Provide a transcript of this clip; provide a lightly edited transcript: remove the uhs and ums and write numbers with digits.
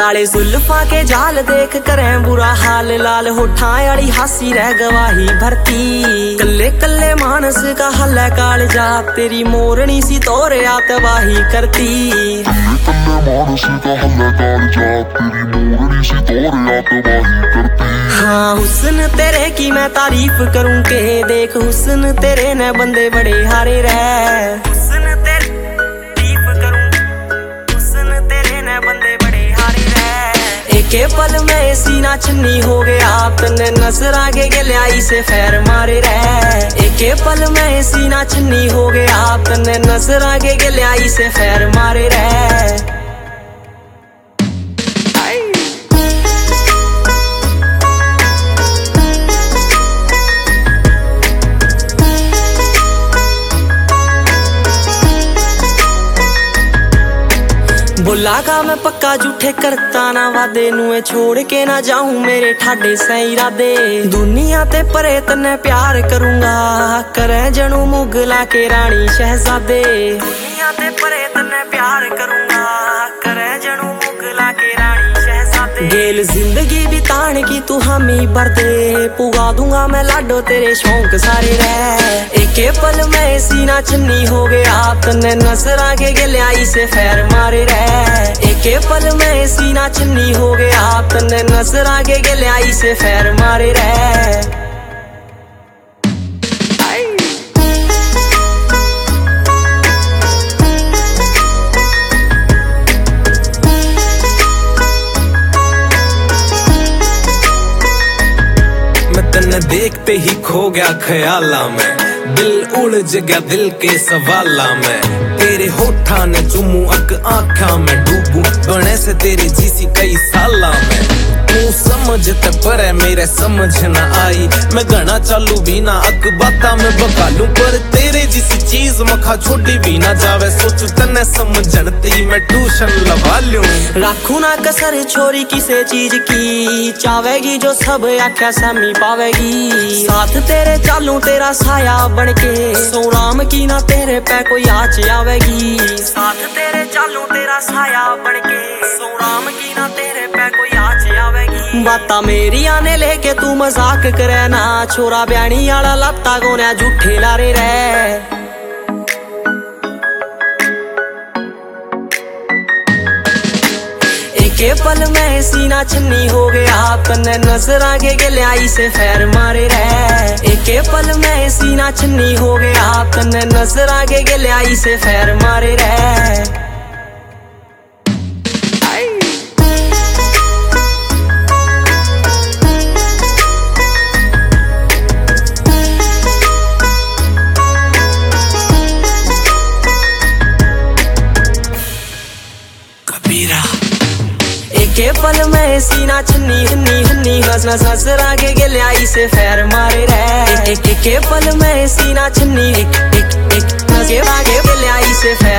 काले जुल्फा के जाल देख करें बुरा हाल, लाल होठा वाली हासी रह गवाही भरती। कल्ले कल्ले मानस का हल है कालजा, तेरी मोरनी सी तोरे आतवाही करती। हाँ हुस्न तेरे की मैं तारीफ करूं के, देख हुस्न तेरे ने बंदे बड़े हारे रह। हुस्न तेरे तारीफ करूं, हुस्न तेरे ने बंदे बड़े हारे रह। एके पल में सीना चन्नी हो गया, तन्ने नजर आगे गलियाई से फैर मारे रह। एके पल में सीना चन्नी हो गया, तन्ने नजर आगे गलियाई से फैर मारे रह। बोला का मैं पक्का झूठे करता ना वादे, नुए छोड़ के ना जाऊं मेरे ठाडे से इरादे। दुनिया ते परे तन्ने प्यार करूंगा, करे जनू मुगला के रानी शहजादे। दुनिया ते परे तन्ने प्यार करूंगा, करे जनू मुगला के रानी शहजादे। गेल जिंदगी बिताने की तू हामी भर दे, पुगा दूंगा मैं लाडो तेरे शौक सारे रह। एके पल में सीना चन्नी हो गया, तन्ने नजर आगे गलियाई से फैर मारे रह। एके पल में सीना चन्नी हो गया, तन्ने नजर आगे गलियाई से फैर मारे रह। मैं तन्ने देखते ही खो गया ख्याला में, दिल उलझ गया दिल के सवाला में। तेरे होठा ने चुमू अक आँखा में डूबू, बने से तेरी जीसी कई साला में। तू समझते पर मेरे समझ न आई, मैं गना चालू भी ना अक बाता में बकालू। पर तेरे जिसी चीज मखा छोड़ी भी ना जावे, सोचू तन्ने समझती मैं ट्यूशन लगा लूं। राखू ना कसर छोरी किसे चीज की, चावेगी जो सब आख्या सामी पावेगी। साथ तेरे चालू तेरा साया बनके, सो राम की ना तेरे पे कोई आँच आवेगी। साथ तेरे चालू तेरा साया बनके, सो राम की ना तेरे पे कोई आँच आवेगी। बाता मेरी आने लेके तू मजाक करे ना, छोरा ब्याणी आला लाता गोन्या झूठे लारे रह। एके पल में सीना चन्नी हो गया, तन्ने नजर आगे गलियाई से फैर मारे रह। एके पल में सीना चन्नी हो गया, तन्ने नजर आगे गलियाई से फैर मारे रह। एके पल में सीना चन्नी हन्नी हन्नी, नजर आगे गलियाई से फैर मारे रह। एके पल में सीना चन्नी नजर आगे गलियाई से फैर